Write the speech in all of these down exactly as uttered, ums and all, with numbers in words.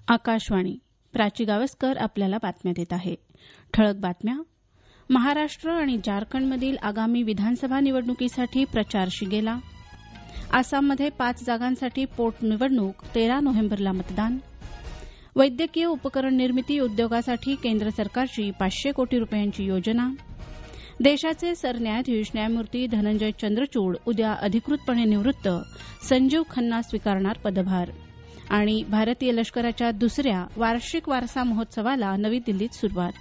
आकाशवाणी. प्राची गावस्कर आपल्याला बातम्या देत आहे. ठळक बातम्या. महाराष्ट्र आणि झारखंडमधील आगामी विधानसभा निवडणुकीसाठी प्रचार शिगेला. आसाममध्ये पाच जागांसाठी पोटनिवडणूक. तेरा नोव्हेंबरला मतदान. वैद्यकीय उपकरण निर्मिती उद्योगासाठी केंद्र सरकारची पाचशे कोटी रुपयांची योजना. देशाचे सरन्यायाधीश न्यायमूर्ती धनंजय चंद्रचूड उद्या अधिकृतपणे निवृत्त. संजीव खन्ना स्वीकारणार पदभार. आणि भारतीय लष्कराच्या दुसऱ्या वार्षिक वारसा महोत्सवाला नवी दिल्लीत सुरुवात.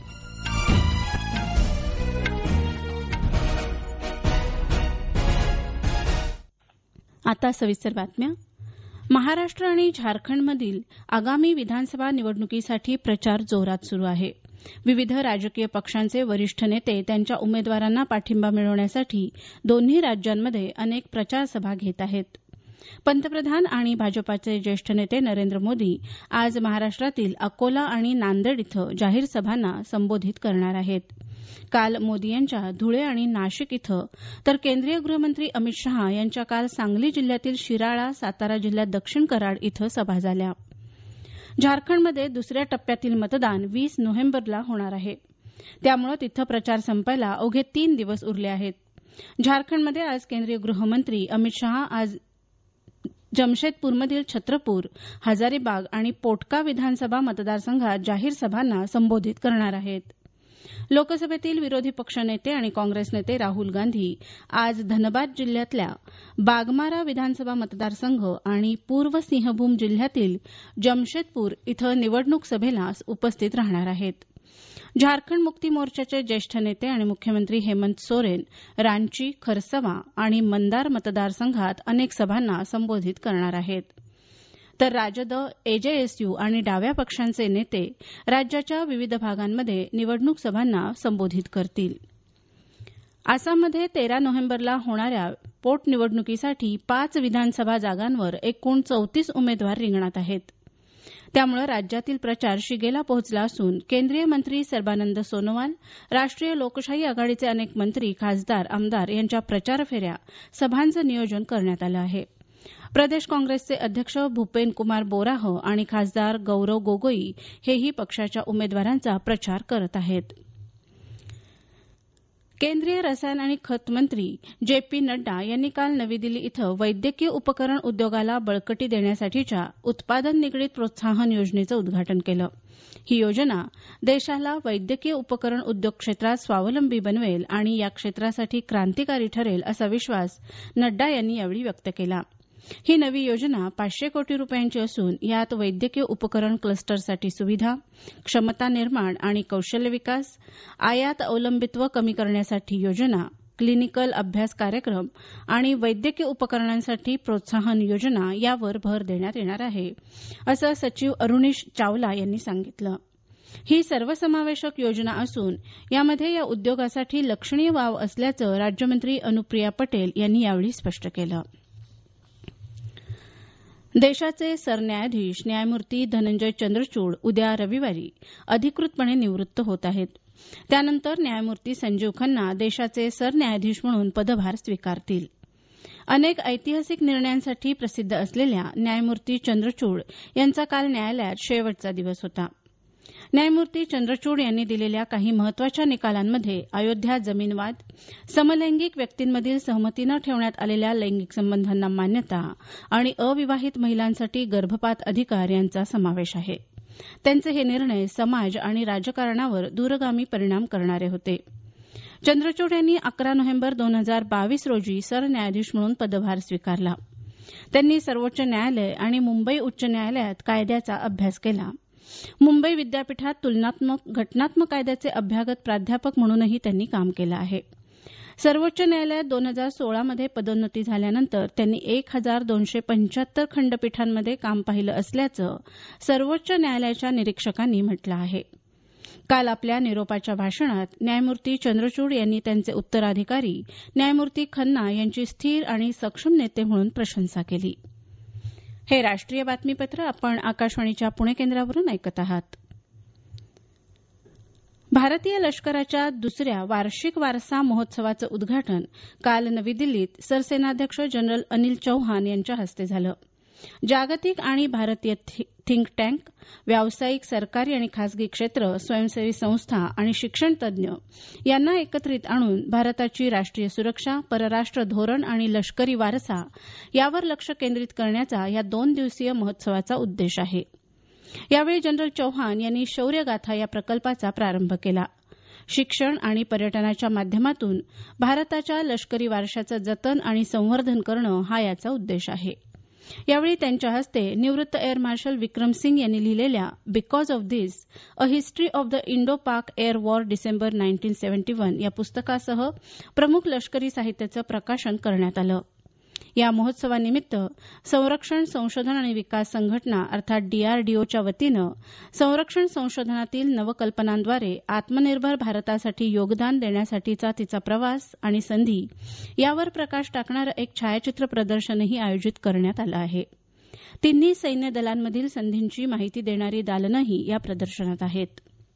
आता सविस्तर बातम्या. महाराष्ट्र आणि झारखंडमधील आगामी विधानसभा निवडणुकीसाठी प्रचार जोरात सुरू आहे. विविध राजकीय पक्षांचे वरिष्ठ नेते त्यांच्या उमेदवारांना पाठिंबा मिळवण्यासाठी दोन्ही राज्यांमध्ये अनेक प्रचारसभा घेत आहेत. पंतप्रधान आणि भाजपाचे ज्येष्ठ नेते नरेंद्र मोदी आज महाराष्ट्रातील अकोला आणि नांदेड इथं जाहीर सभांना संबोधित करणार आहेत. काल मोदी यांच्या धुळे आणि नाशिक इथं तर केंद्रीय गृहमंत्री अमित शहा यांच्या काल सांगली जिल्ह्यातील शिराळा, सातारा जिल्ह्यात दक्षिण कराड इथं सभा झाल्या. झारखंडमध्ये दुसऱ्या टप्प्यातील मतदान वीस नोव्हेंबरला होणार आहे. त्यामुळे तिथं प्रचार संपायला अवघे तीन दिवस उरले आहेत. झारखंडमध्ये आज केंद्रीय गृहमंत्री अमित शहा आज जमशेदपूरमधील छत्रपूर, हजारीबाग आणि पोटका विधानसभा मतदारसंघात जाहीर सभांना संबोधित करणार आहेत. लोकसभेतील विरोधी पक्षनेते आणि काँग्रेस नेते राहुल गांधी आज धनबाद जिल्ह्यातल्या बागमारा विधानसभा मतदारसंघ आणि पूर्व सिंहभूम जिल्ह्यातील जमशेदपूर इथं निवडणूक सभेला उपस्थित राहणार आहेत. झारखंड मुक्ती मोर्चाचे ज्येष्ठ नेते आणि मुख्यमंत्री हेमंत सोरेन रांची, खरसवा आणि मंदार मतदारसंघात अनेक सभांना संबोधित करणार आहेत. तर राजद, एजेएसयू आणि डाव्या पक्षांचे नेते राज्याच्या विविध भागांमध्ये निवडणूक सभांना संबोधित करतील. आसाममध्ये तेरा नोव्हेंबरला होणाऱ्या पोटनिवडणुकीसाठी पाच विधानसभा जागांवर एकूण चौतीस उमेदवार रिंगणात आहेत. त्यामुळे राज्यातील प्रचार शिगेला पोहोचला असून केंद्रीय मंत्री सर्बानंद सोनोवाल, राष्ट्रीय लोकशाही आघाडीचे अनेक मंत्री, खासदार, आमदार यांच्या प्रचार फेऱ्या, सभांचं नियोजन करण्यात आलं आहे. प्रदेश काँग्रेसचे अध्यक्ष भूपेन कुमार बोराह आणि खासदार गौरव गोगोई हेही पक्षाच्या उमेदवारांचा प्रचार करत आहेत. केंद्रीय रसायन आणि खत मंत्री जे पी नड्डा यांनी काल नवी दिल्ली इथं वैद्यकीय उपकरण उद्योगाला बळकटी देण्यासाठीच्या उत्पादन निगडीत प्रोत्साहन योजनेचं उद्घाटन केलं. ही योजना देशाला वैद्यकीय उपकरण उद्योग क्षेत्रात स्वावलंबी बनवेल आणि या क्षेत्रासाठी क्रांतिकारी ठरेल असा विश्वास नड्डा यांनी यावेळी व्यक्त केला. ही नवी योजना पाचशे कोटी रुपयांची असून यात वैद्यकीय उपकरण क्लस्टरसाठी सुविधा, क्षमता निर्माण आणि कौशल्य विकास, आयात अवलंबित्व कमी करण्यासाठी योजना, क्लिनिकल अभ्यास कार्यक्रम आणि वैद्यकीय उपकरणांसाठी प्रोत्साहन योजना यावर भर देण्यात येणार आहे, असं सचिव अरुणीश चावला यांनी सांगितलं. ही सर्वसमावेशक योजना असून यामध्ये या उद्योगासाठी लक्षणीय वाव असल्याचं राज्यमंत्री अनुप्रिया पटेल यांनी यावेळी स्पष्ट केलं. देशाचे सरन्यायाधीश न्यायमूर्ती धनंजय चंद्रचूड उद्या रविवारी अधिकृतपणे निवृत्त होत आहेत. त्यानंतर न्यायमूर्ती संजीव खन्ना देशाचे सरन्यायाधीश म्हणून पदभार स्वीकारतील. अनेक ऐतिहासिक निर्णयांसाठी प्रसिद्ध असलेल्या न्यायमूर्ती चंद्रचूड यांचा काल न्यायालयात शेवटचा दिवस होता. न्यायमूर्ती चंद्रचूड यांनी दिलेल्या काही महत्वाच्या निकालांमध्ये अयोध्या जमीन वाद, समलैंगिक व्यक्तींमधील सहमतीनं ठेवण्यात आलेल्या लैंगिक संबंधांना मान्यता आणि अविवाहित महिलांसाठी गर्भपात अधिकार यांचा समावेश आहे. त्यांचे हे निर्णय समाज आणि राजकारणावर दूरगामी परिणाम करणारे होते. चंद्रचूड यांनी अकरा नोव्हेंबर दोन हजार बावीस रोजी सरन्यायाधीश म्हणून पदभार स्वीकारला. त्यांनी सर्वोच्च न्यायालय आणि मुंबई उच्च न्यायालयात कायद्याचा अभ्यास केला. मुंबई विद्यापीठात तुलनात्मक घटनात्मक कायद्याचे अभ्यागत प्राध्यापक म्हणूनही त्यांनी काम केलं आहे. सर्वोच्च न्यायालयात दोन हजार सोळामध्ये पदोन्नती झाल्यानंतर त्यांनी एक हजार दोनशे पंच्याहत्तर खंडपीठांमध्ये काम पाहिलं असल्याचं सर्वोच्च न्यायालयाच्या निरीक्षकांनी म्हटलं आहे. काल आपल्या निरोपाच्या भाषणात न्यायमूर्ती चंद्रचूड यांनी त्यांचे उत्तराधिकारी न्यायमूर्ती खन्ना यांची स्थिर आणि सक्षम नेते म्हणून प्रशंसा केली. हे राष्ट्रीय बातमीपत्र आपण आकाशवाणीच्या पुणे केंद्रावरून ऐकत आहात. भारतीय लष्कराच्या दुसऱ्या वार्षिक वारसा महोत्सवाचं उद्घाटन काल नवी दिल्लीत सरसेनाध्यक्ष जनरल अनिल चौहान यांच्या हस्ते झालं. जागतिक आणि भारतीय थिंक टँक, व्यावसायिक, सरकारी आणि खासगी क्षेत्र, स्वयंसेवी संस्था आणि शिक्षण तज्ज्ञ यांना एकत्रित आणून भारताची राष्ट्रीय सुरक्षा, परराष्ट्र धोरण आणि लष्करी वारसा यावर लक्ष केंद्रित करण्याचा या दोन दिवसीय महोत्सवाचा उद्देश आहे. यावेळी जनरल चौहान यांनी शौर्यगाथा या प्रकल्पाचा प्रारंभ केला. शिक्षण आणि पर्यटनाच्या माध्यमातून भारताच्या लष्करी वारशाचं जतन आणि संवर्धन करणं हा याचा उद्देश आहे. यावेळी त्यांच्या हस्ते निवृत्त एअर मार्शल विक्रम सिंग यांनी लिहिलेल्या because of this a history of the Indo Pak air war December nineteen seventy one या पुस्तकासह प्रमुख लष्करी साहित्याचं प्रकाशन करण्यात आलं. या महोत्सवानिमित्त संरक्षण संशोधन आणि विकास संघटना अर्थात डीआरडीओच्या वतीनं संरक्षण संशोधनातील नवकल्पनांद्वारे आत्मनिर्भर भारतासाठी योगदान देण्यासाठीचा तिचा प्रवास आणि संधी यावर प्रकाश टाकणारं एक छायाचित्र प्रदर्शनही आयोजित करण्यात आलं आहे. तिन्ही सैन्य दलांमधील संधींची माहिती देणारी दालनंही या प्रदर्शनात आहेत.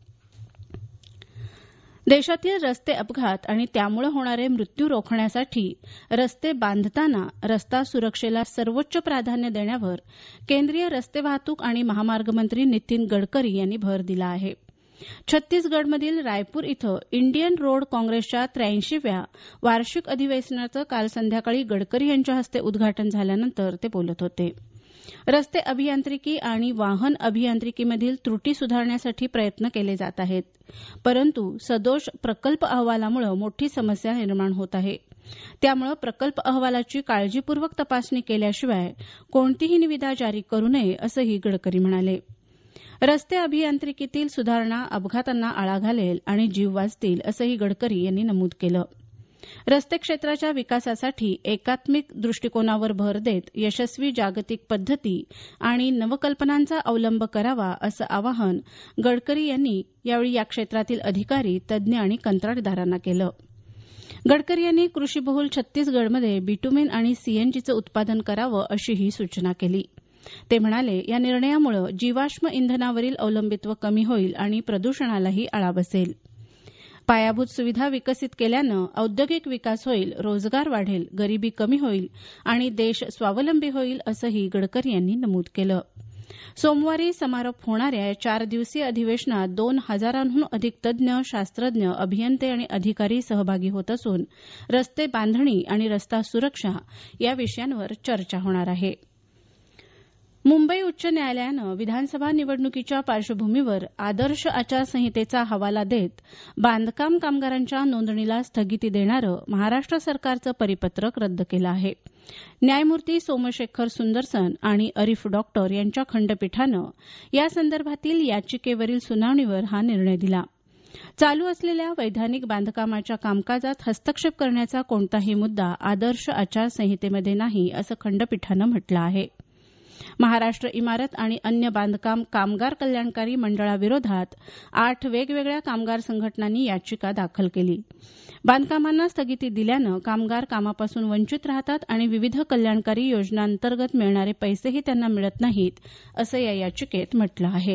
देशातील रस्ते अपघात आणि त्यामुळे होणारे मृत्यू रोखण्यासाठी रस्ते बांधताना रस्ता सुरक्षेला सर्वोच्च प्राधान्य देण्यावर केंद्रीय रस्ते वाहतूक आणि महामार्ग मंत्री नितीन गडकरी यांनी भर दिला आहे. छत्तीसगडमधील रायपूर इथं इंडियन रोड काँग्रेसच्या त्र्याऐंशीव्या वार्षिक अधिवेशनाचं काल संध्याकाळी गडकरी यांच्या हस्ते उद्घाटन झाल्यानंतर ते बोलत होते. रस्ते अभियांत्रिकी आणि वाहन अभियांत्रिकीमधील त्रुटी सुधारण्यासाठी प्रयत्न केले जात आहेत, परंतु सदोष प्रकल्प अहवालामुळे मोठी समस्या निर्माण होत आहे. त्यामुळे प्रकल्प अहवालाची काळजीपूर्वक तपासणी केल्याशिवाय कोणतीही निविदा जारी करू नये असंही गडकरी म्हणाले. रस्ते अभियांत्रिकीतील सुधारणा अपघातांना आळा घालेल आणि जीव वाचतील असंही गडकरी यांनी नमूद केलं. रस्ते क्षेत्राच्या विकासासाठी एकात्मिक दृष्टिकोनावर भर देत यशस्वी जागतिक पद्धती आणि नवकल्पनांचा अवलंब करावा असं आवाहन गडकरी यांनी यावेळी या क्षेत्रातील अधिकारी, तज्ज्ञ आणि कंत्राटदारांना केलं. गडकरी यांनी कृषीबहुल छत्तीसगडमध्ये बिटुमिन आणि सीएनजीचं उत्पादन करावं अशीही सूचना केली. ते म्हणाले, या निर्णयामुळे जीवाश्म इंधनावरील अवलंबित्व कमी होईल आणि प्रदूषणालाही आळा बसेल. पायाभूत सुविधा विकसित केल्यानं औद्योगिक विकास होईल, रोजगार वाढेल, गरिबी कमी होईल आणि देश स्वावलंबी होईल असंही गडकरी यांनी नमूद केलं. सोमवारी समारोप होणाऱ्या या चार दिवसीय अधिवेशनात दोन हजारांहून अधिक तज्ज्ञ, शास्त्रज्ञ, अभियंते आणि अधिकारी सहभागी होत असून रस्ते बांधणी आणि रस्ता सुरक्षा या विषयांवर चर्चा होणार आहे. मुंबई उच्च न्यायालयानं विधानसभा निवडणुकीच्या पार्श्वभूमीवर आदर्श आचारसंहितेचा हवाला देत बांधकाम कामगारांच्या नोंदणीला स्थगिती देणारं महाराष्ट्र सरकारचं परिपत्रक रद्द केलं आहे. न्यायमूर्ती सोमशेखर सुंदरसन आणि अरिफ डॉक्टर यांच्या खंडपीठानं या संदर्भातील याचिकेवरील सुनावणीवर हा निर्णय दिला. चालू असलेल्या वैधानिक बांधकामाच्या कामकाजात हस्तक्षेप करण्याचा कोणताही मुद्दा आदर्श आचारसंहितेमध्ये नाही असं खंडपीठानं म्हटलं आहे. महाराष्ट्र इमारत आणि अन्य बांधकाम कामगार कल्याणकारी मंडळाविरोधात आठ वेगवेगळ्या कामगार संघटनांनी याचिका दाखल केली. बांधकामांना स्थगिती दिल्यानं कामगार कामापासून वंचित राहतात आणि विविध कल्याणकारी योजनांतर्गत मिळणारे पैसेही त्यांना मिळत नाहीत असं या याचिकेत म्हटलं आहे.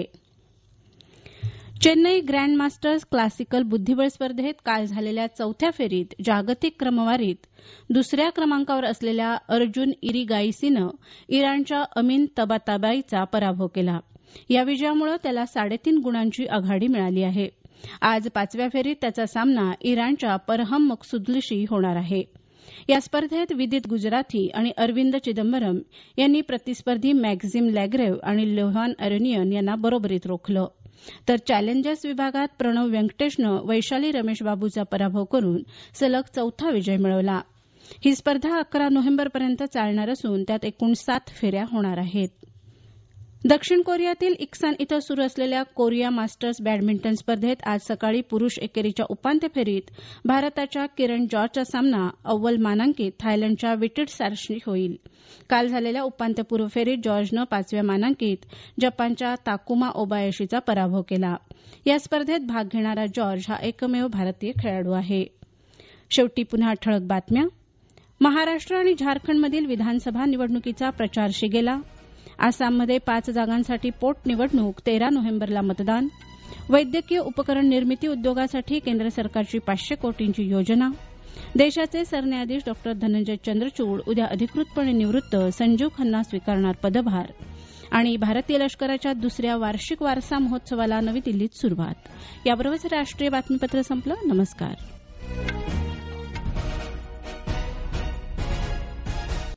चेन्नई ग्रँड मास्टर्स क्लासिकल बुद्धिबळ स्पर्धेत काल झालेल्या चौथ्या फेरीत जागतिक क्रमवारीत दुसऱ्या क्रमांकावर असलेल्या अर्जुन इरिगाईसीनं इराणच्या अमीन तबाताबाईचा पराभव केला. या विजयामुळे त्याला साडेतीन गुणांची आघाडी मिळाली आहे. आज पाचव्या फेरीत त्याचा सामना इराणच्या परहम मकसूदलीशी होणार आहे. या स्पर्धेत विदित गुजराथी आणि अरविंद चिदंबरम यांनी प्रतिस्पर्धी मॅक्झिम लॅग्रेव आणि लोहान अरेनियन यांना बरोबरीत रोखलं. तर चॅलेंजर्स विभागात प्रणव व्यंकटेशनं वैशाली रमेश बाबूचा पराभव करून सलग चौथा विजय मिळवला. ही स्पर्धा अकरा नोव्हेंबरपर्यंत चालणार असून त्यात एकूण सात फेऱ्या होणार आहेत. दक्षिण कोरियातील इक्सान इथं सुरू असलेल्या कोरिया मास्टर्स बॅडमिंटन स्पर्धेत आज सकाळी पुरुष एकेरीच्या उपांत्य फेरीत भारताच्या किरण जॉर्जचा सामना अव्वल मानांकित थायलंडच्या विटिट सॅरशी होईल. काल झालेल्या उपांत्यपूर्व फेरीत जॉर्जनं पाचव्या मानांकित जपानच्या ताकुमा ओबायाशीचा पराभव केला. या स्पर्धेत भाग घेणारा जॉर्ज हा एकमेव भारतीय खेळाडू आहे. शेवटी पुन्हा ठळक बातम्या. महाराष्ट्र आणि झारखंडमधील विधानसभा निवडणुकीचा प्रचार शिगेला. आसाममध्ये पाच जागांसाठी पोटनिवडणूक, तेरा नोव्हेंबरला मतदान. वैद्यकीय उपकरण निर्मिती उद्योगासाठी केंद्र सरकारची पाचशे कोटींची योजना. देशाचे सरन्यायाधीश डॉक्टर धनंजय चंद्रचूड उद्या अधिकृतपणे निवृत्त, संजीव खन्ना स्वीकारणार पदभार. आणि भारतीय लष्कराच्या दुसऱ्या वार्षिक वारसा महोत्सवाला नवी दिल्लीत सुरुवात. याबरोबरच राष्ट्रीय बातमीपत्र संपलं. नमस्कार.